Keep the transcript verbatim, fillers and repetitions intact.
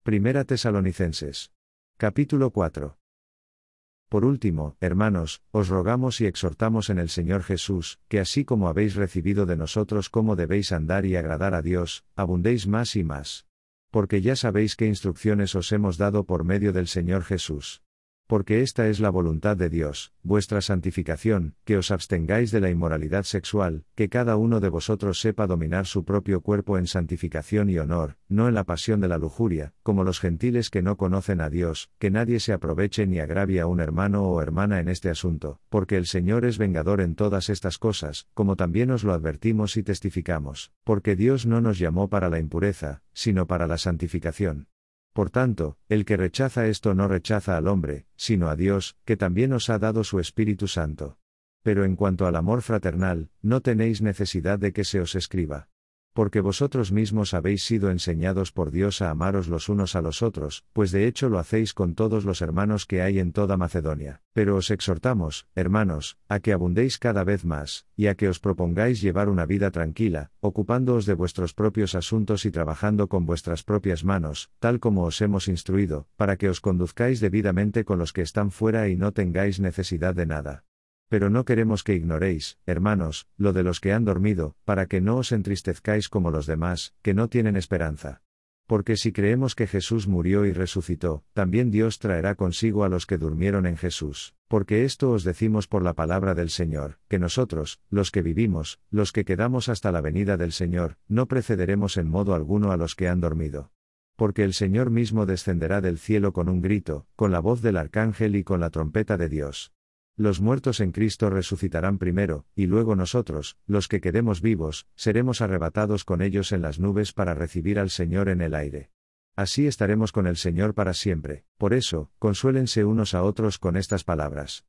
Primera Tesalonicenses. Capítulo cuatro. Por último, hermanos, os rogamos y exhortamos en el Señor Jesús, que así como habéis recibido de nosotros cómo debéis andar y agradar a Dios, abundéis más y más. Porque ya sabéis qué instrucciones os hemos dado por medio del Señor Jesús. Porque esta es la voluntad de Dios, vuestra santificación, que os abstengáis de la inmoralidad sexual, que cada uno de vosotros sepa dominar su propio cuerpo en santificación y honor, no en la pasión de la lujuria, como los gentiles que no conocen a Dios, que nadie se aproveche ni agravie a un hermano o hermana en este asunto, porque el Señor es vengador en todas estas cosas, como también os lo advertimos y testificamos, porque Dios no nos llamó para la impureza, sino para la santificación. Por tanto, el que rechaza esto no rechaza al hombre, sino a Dios, que también os ha dado su Espíritu Santo. Pero en cuanto al amor fraternal, no tenéis necesidad de que se os escriba. Porque vosotros mismos habéis sido enseñados por Dios a amaros los unos a los otros, pues de hecho lo hacéis con todos los hermanos que hay en toda Macedonia. Pero os exhortamos, hermanos, a que abundéis cada vez más, y a que os propongáis llevar una vida tranquila, ocupándoos de vuestros propios asuntos y trabajando con vuestras propias manos, tal como os hemos instruido, para que os conduzcáis debidamente con los que están fuera y no tengáis necesidad de nada. Pero no queremos que ignoréis, hermanos, lo de los que han dormido, para que no os entristezcáis como los demás, que no tienen esperanza. Porque si creemos que Jesús murió y resucitó, también Dios traerá consigo a los que durmieron en Jesús. Porque esto os decimos por la palabra del Señor, que nosotros, los que vivimos, los que quedamos hasta la venida del Señor, no precederemos en modo alguno a los que han dormido. Porque el Señor mismo descenderá del cielo con un grito, con la voz del arcángel y con la trompeta de Dios. Los muertos en Cristo resucitarán primero, y luego nosotros, los que quedemos vivos, seremos arrebatados con ellos en las nubes para recibir al Señor en el aire. Así estaremos con el Señor para siempre. Por eso, consuélense unos a otros con estas palabras.